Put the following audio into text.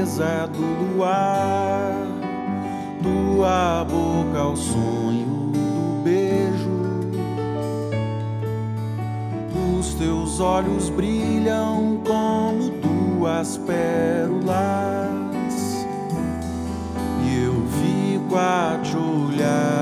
beleza do luar, tua boca ao sonho do beijo. Os teus olhos brilham como duas pérolas, e eu fico a te olhar.